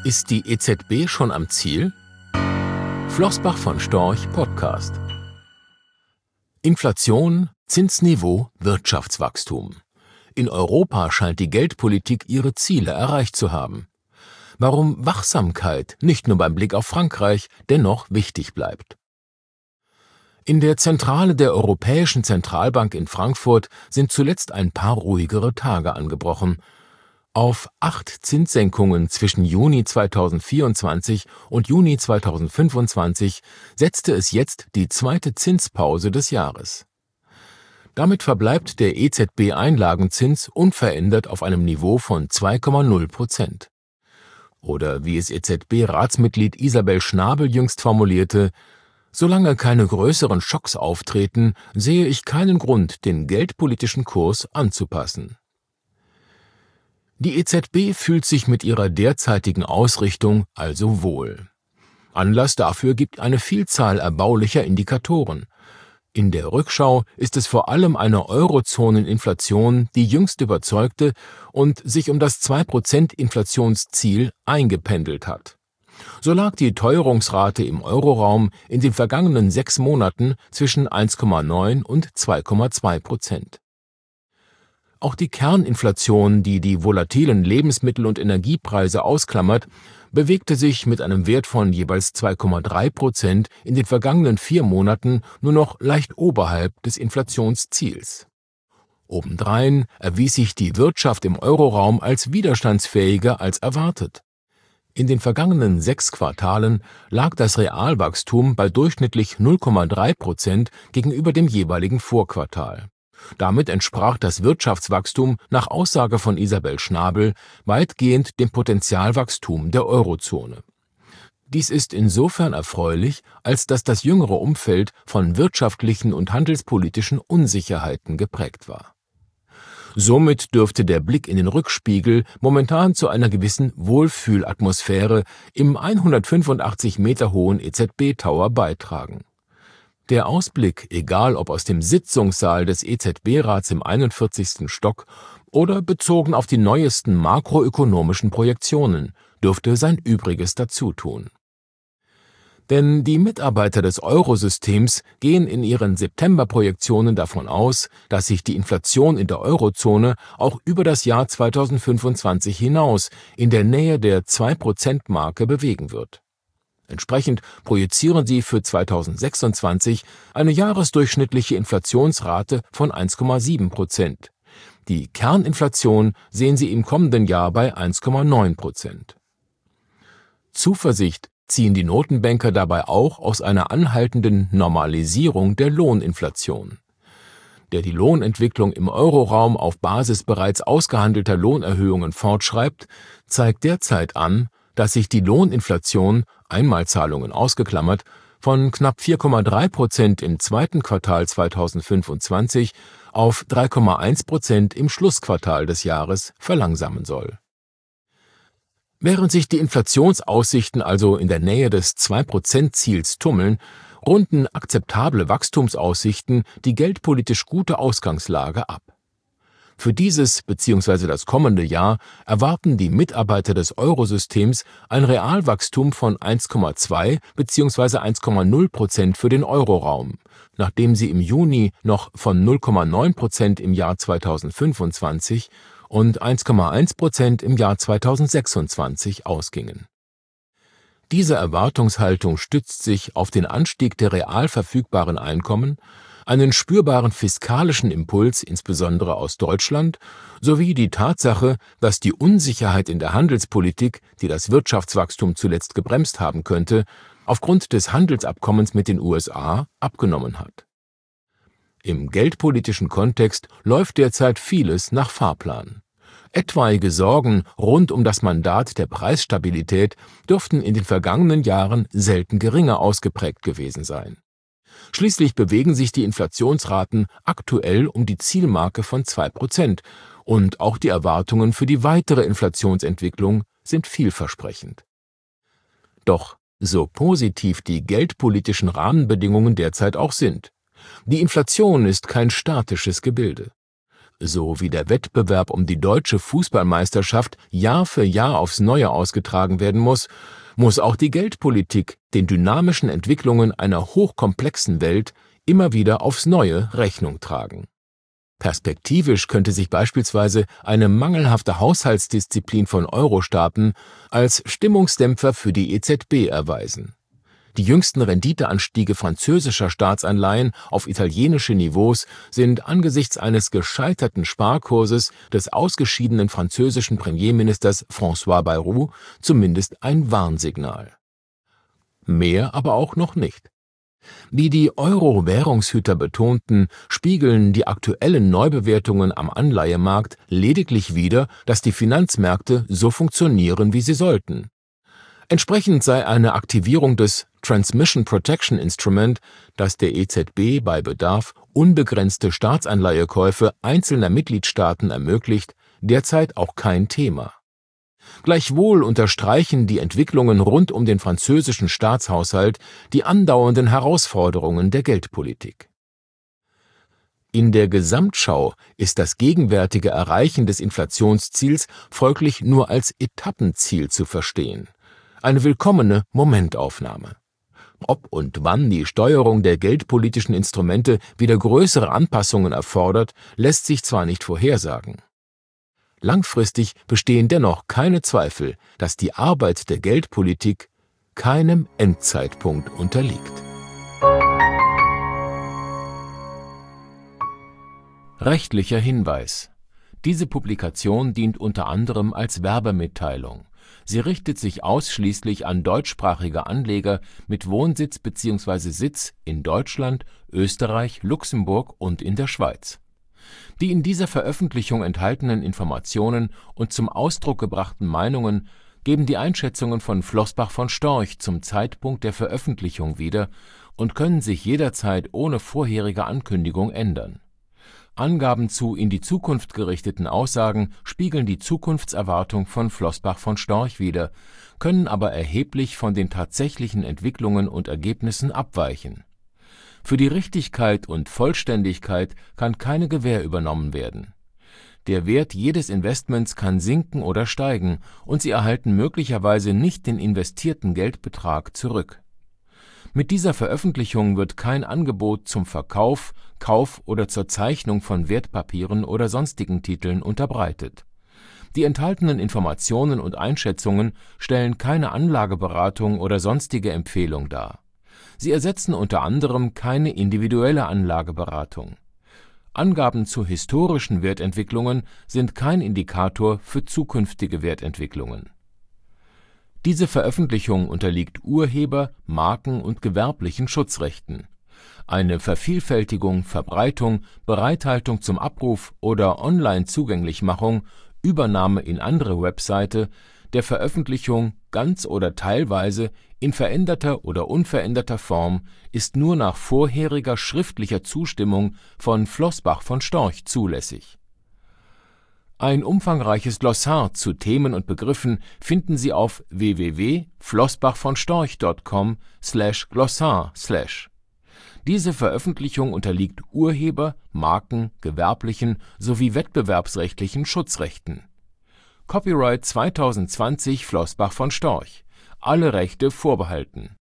Ist die EZB schon am Ziel? Flossbach von Storch Podcast. Inflation, Zinsniveau, Wirtschaftswachstum. In Europa scheint die Geldpolitik ihre Ziele erreicht zu haben. Warum Wachsamkeit nicht nur beim Blick auf Frankreich dennoch wichtig bleibt. In der Zentrale der Europäischen Zentralbank in Frankfurt sind zuletzt ein paar ruhigere Tage angebrochen. Auf 8 Zinssenkungen zwischen Juni 2024 und Juni 2025 setzte es jetzt die zweite Zinspause des Jahres. Damit verbleibt der EZB-Einlagenzins unverändert auf einem Niveau von 2,0%. Oder wie es EZB-Ratsmitglied Isabel Schnabel jüngst formulierte: Solange keine größeren Schocks auftreten, sehe ich keinen Grund, den geldpolitischen Kurs anzupassen. Die EZB fühlt sich mit ihrer derzeitigen Ausrichtung also wohl. Anlass dafür gibt eine Vielzahl erbaulicher Indikatoren. In der Rückschau ist es vor allem eine Eurozoneninflation, die jüngst überzeugte und sich um das 2% Inflationsziel eingependelt hat. So lag die Teuerungsrate im Euroraum in den vergangenen 6 Monaten zwischen 1,9 und 2,2%. Auch die Kerninflation, die die volatilen Lebensmittel- und Energiepreise ausklammert, bewegte sich mit einem Wert von jeweils 2,3% in den vergangenen 4 Monaten nur noch leicht oberhalb des Inflationsziels. Obendrein erwies sich die Wirtschaft im Euroraum als widerstandsfähiger als erwartet. In den vergangenen 6 Quartalen lag das Realwachstum bei durchschnittlich 0,3% gegenüber dem jeweiligen Vorquartal. Damit entsprach das Wirtschaftswachstum nach Aussage von Isabel Schnabel weitgehend dem Potentialwachstum der Eurozone. Dies ist insofern erfreulich, als dass das jüngere Umfeld von wirtschaftlichen und handelspolitischen Unsicherheiten geprägt war. Somit dürfte der Blick in den Rückspiegel momentan zu einer gewissen Wohlfühlatmosphäre im 185 Meter hohen EZB-Tower beitragen. Der Ausblick, egal ob aus dem Sitzungssaal des EZB-Rats im 41. Stock oder bezogen auf die neuesten makroökonomischen Projektionen, dürfte sein Übriges dazu tun. Denn die Mitarbeiter des Eurosystems gehen in ihren September-Projektionen davon aus, dass sich die Inflation in der Eurozone auch über das Jahr 2025 hinaus in der Nähe der 2%-Marke bewegen wird. Entsprechend projizieren sie für 2026 eine jahresdurchschnittliche Inflationsrate von 1,7%. Die Kerninflation sehen sie im kommenden Jahr bei 1,9%. Zuversicht ziehen die Notenbanker dabei auch aus einer anhaltenden Normalisierung der Lohninflation. Der die Lohnentwicklung im Euroraum auf Basis bereits ausgehandelter Lohnerhöhungen fortschreibt, zeigt derzeit an, dass sich die Lohninflation, Einmalzahlungen ausgeklammert, von knapp 4,3% im zweiten Quartal 2025 auf 3,1% im Schlussquartal des Jahres verlangsamen soll. Während sich die Inflationsaussichten also in der Nähe des 2%-Ziels tummeln, runden akzeptable Wachstumsaussichten die geldpolitisch gute Ausgangslage ab. Für dieses bzw. das kommende Jahr erwarten die Mitarbeiter des Eurosystems ein Realwachstum von 1,2 bzw. 1,0% für den Euroraum, nachdem sie im Juni noch von 0,9% im Jahr 2025 und 1,1% im Jahr 2026 ausgingen. Diese Erwartungshaltung stützt sich auf den Anstieg der real verfügbaren Einkommen, einen spürbaren fiskalischen Impuls insbesondere aus Deutschland sowie die Tatsache, dass die Unsicherheit in der Handelspolitik, die das Wirtschaftswachstum zuletzt gebremst haben könnte, aufgrund des Handelsabkommens mit den USA abgenommen hat. Im geldpolitischen Kontext läuft derzeit vieles nach Fahrplan. Etwaige Sorgen rund um das Mandat der Preisstabilität dürften in den vergangenen Jahren selten geringer ausgeprägt gewesen sein. Schließlich bewegen sich die Inflationsraten aktuell um die Zielmarke von 2% und auch die Erwartungen für die weitere Inflationsentwicklung sind vielversprechend. Doch so positiv die geldpolitischen Rahmenbedingungen derzeit auch sind, die Inflation ist kein statisches Gebilde. so wie der Wettbewerb um die deutsche Fußballmeisterschaft Jahr für Jahr aufs Neue ausgetragen werden muss, muss auch die Geldpolitik den dynamischen Entwicklungen einer hochkomplexen Welt immer wieder aufs Neue Rechnung tragen. Perspektivisch könnte sich beispielsweise eine mangelhafte Haushaltsdisziplin von Euro-Staaten als Stimmungsdämpfer für die EZB erweisen. Die jüngsten Renditeanstiege französischer Staatsanleihen auf italienische Niveaus sind angesichts eines gescheiterten Sparkurses des ausgeschiedenen französischen Premierministers François Bayrou zumindest ein Warnsignal. Mehr aber auch noch nicht. Wie die Euro-Währungshüter betonten, spiegeln die aktuellen Neubewertungen am Anleihemarkt lediglich wider, dass die Finanzmärkte so funktionieren, wie sie sollten. Entsprechend sei eine Aktivierung des Transmission Protection Instrument, das der EZB bei Bedarf unbegrenzte Staatsanleihekäufe einzelner Mitgliedstaaten ermöglicht, derzeit auch kein Thema. Gleichwohl unterstreichen die Entwicklungen rund um den französischen Staatshaushalt die andauernden Herausforderungen der Geldpolitik. In der Gesamtschau ist das gegenwärtige Erreichen des Inflationsziels folglich nur als Etappenziel zu verstehen. Eine willkommene Momentaufnahme. Ob und wann die Steuerung der geldpolitischen Instrumente wieder größere Anpassungen erfordert, lässt sich zwar nicht vorhersagen. Langfristig bestehen dennoch keine Zweifel, dass die Arbeit der Geldpolitik keinem Endzeitpunkt unterliegt. Rechtlicher Hinweis: Diese Publikation dient unter anderem als Werbemitteilung. Sie richtet sich ausschließlich an deutschsprachige Anleger mit Wohnsitz bzw. Sitz in Deutschland, Österreich, Luxemburg und in der Schweiz. Die in dieser Veröffentlichung enthaltenen Informationen und zum Ausdruck gebrachten Meinungen geben die Einschätzungen von Flossbach von Storch zum Zeitpunkt der Veröffentlichung wieder und können sich jederzeit ohne vorherige Ankündigung ändern. Angaben zu in die Zukunft gerichteten Aussagen spiegeln die Zukunftserwartung von Flossbach von Storch wider, können aber erheblich von den tatsächlichen Entwicklungen und Ergebnissen abweichen. Für die Richtigkeit und Vollständigkeit kann keine Gewähr übernommen werden. Der Wert jedes Investments kann sinken oder steigen und Sie erhalten möglicherweise nicht den investierten Geldbetrag zurück. Mit dieser Veröffentlichung wird kein Angebot zum Verkauf, Kauf oder zur Zeichnung von Wertpapieren oder sonstigen Titeln unterbreitet. Die enthaltenen Informationen und Einschätzungen stellen keine Anlageberatung oder sonstige Empfehlung dar. Sie ersetzen unter anderem keine individuelle Anlageberatung. Angaben zu historischen Wertentwicklungen sind kein Indikator für zukünftige Wertentwicklungen. Diese Veröffentlichung unterliegt Urheber-, Marken- und gewerblichen Schutzrechten. Eine Vervielfältigung, Verbreitung, Bereithaltung zum Abruf oder Online-Zugänglichmachung, Übernahme in andere Webseite der Veröffentlichung ganz oder teilweise in veränderter oder unveränderter Form ist nur nach vorheriger schriftlicher Zustimmung von Flossbach von Storch zulässig. Ein umfangreiches Glossar zu Themen und Begriffen finden Sie auf www.flossbachvonstorch.com/glossar/. Diese Veröffentlichung unterliegt Urheber-, Marken-, gewerblichen sowie wettbewerbsrechtlichen Schutzrechten. Copyright 2020 Flossbach von Storch. Alle Rechte vorbehalten